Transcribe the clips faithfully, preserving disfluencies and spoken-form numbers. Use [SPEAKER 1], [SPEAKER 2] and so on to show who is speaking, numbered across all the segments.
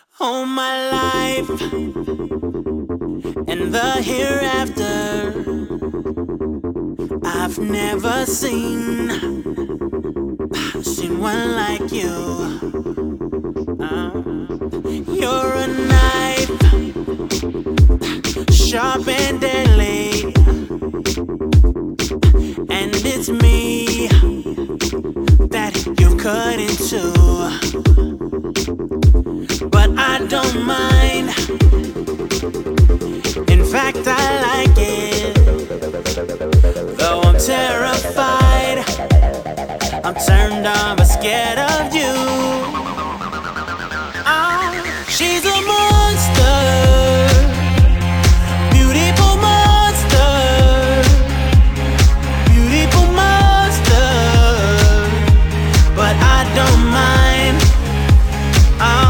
[SPEAKER 1] All my life and the hereafter, I've never seen seen one like you. Uh, you're a knife, sharp and deadly, and it's me that you cut into. But I don't mind. In fact, I like it. Though I'm terrified, I'm turned on but scared of you. Oh, she's a monster, beautiful monster, beautiful monster. But I don't mind. Oh,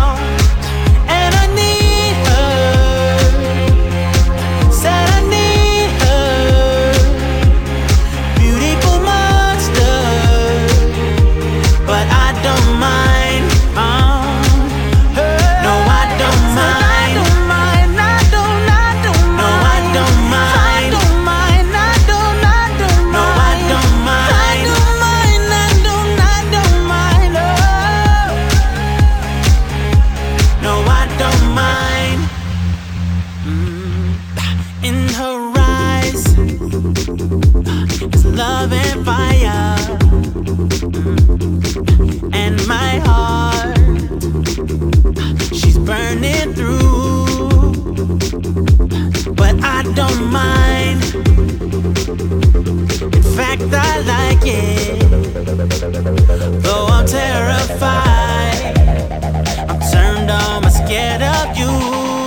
[SPEAKER 1] in her eyes, it's love and fire, and my heart, she's burning through. But I don't mind. In fact, I like it. Though I'm terrified, I'm turned on, I'm scared of you.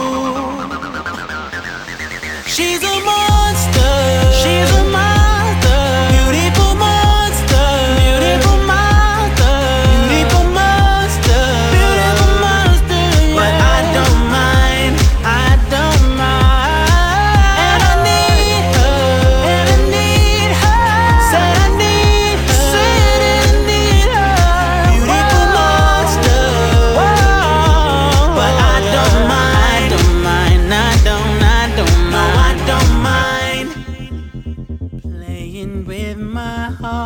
[SPEAKER 1] She's a monster, she's a monster, beautiful monster, beautiful monster, beautiful monster, beautiful monster. But I don't mind, I don't mind. And I need her, and I need her. Said I need her, said I need her. Beautiful monster. Whoa. But I don't mind, I don't mind, I don't, I don't know. Don't mind playing with my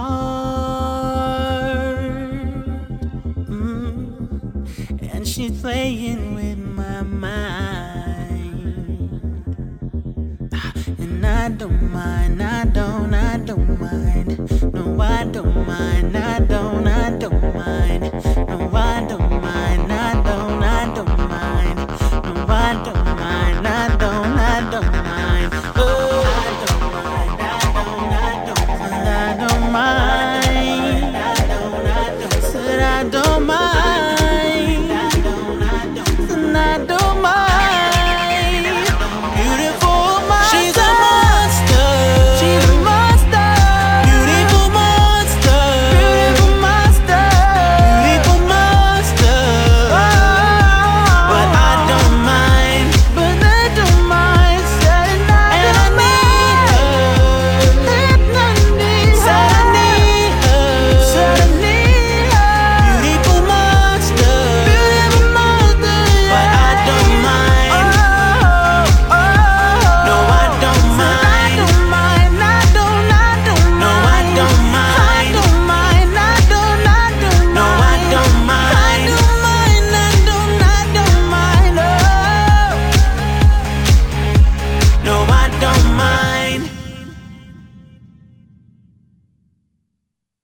[SPEAKER 1] heart, mm. And she's playing with my mind. And I don't mind, I don't, I don't mind. No, I don't mind, I don't, I don't mind. No, I don't.